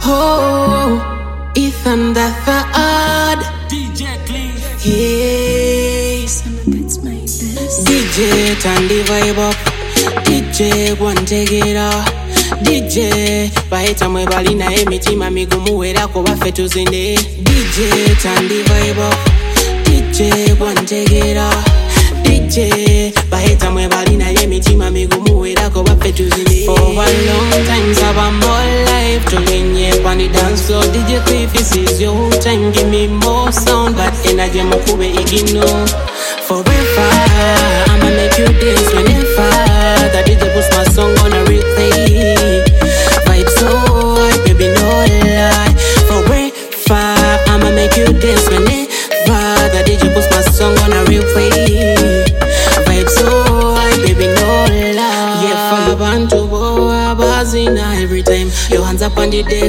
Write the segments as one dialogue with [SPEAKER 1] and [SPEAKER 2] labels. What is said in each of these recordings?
[SPEAKER 1] Oh, Ethan the third.
[SPEAKER 2] DJ Clean.
[SPEAKER 1] Yes. DJ turn the vibe up. DJ one take it off. DJ bahita mwebali na emitima migumu werako baffe tuzinde. DJ turn the vibe up. DJ one take it off. DJ bahita mwebali na emitima migumu werako baffe tuzinde. For a long time saba more life to lenye on the dance floor. DJ Cliff, this is your time, give me more sound but energy mukube igino. Forever I'ma make you dance whenever that DJ puts my song on a replay. Vibe so high, baby, no lie. Forever I'ma make you dance whenever that DJ puts my song on a replay. Vibe so high, baby, no lie. Yeah, for abantu bo abazina every time your hands up on the deck.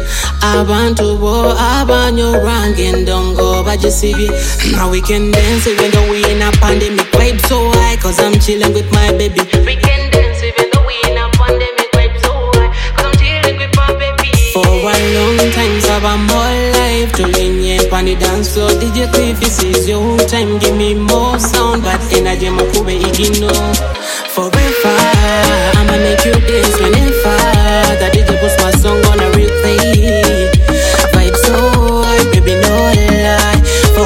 [SPEAKER 1] Abantu bo abanyo ranking don't go but just see it. Now we can dance even though we in a pandemic. Vibe so high cause I'm chilling with my baby. We can dance even though we in a pandemic. Vibe so high cause I'm chilling with my baby. For a long time saba more life to lenye on the dance floor. DJ Cliff, this is your time, give me more sound but energy mukube igino. Forever I'ma make you dance whenever that DJ puts my song on a replay. Vibe so high, baby, no lie.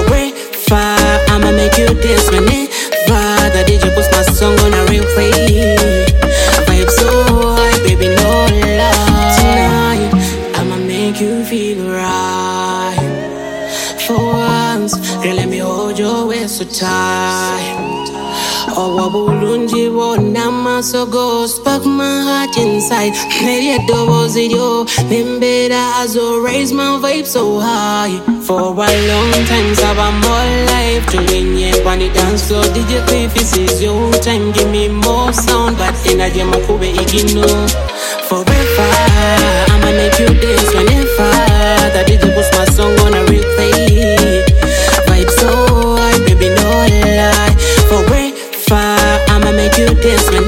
[SPEAKER 1] Forever I'ma make you dance whenever that DJ puts my song on a replay. Vibe so high, baby, no lie. Tonight I'ma make you feel right. For once, girl, let me hold your waist so tight. Oh, wabulunji wona masogo spark my heart inside. Maybe double zero, membeda azo raise my vibe so high. For a long time, saba more life to lenye on the dance floor. DJ Cliff, this is your time, give me more sound but energy mukube igino. Forever I'ma make you dance whenever that DJ puts my song on a replay. Vibe so high, baby, no lie. Forever I'ma make you dance when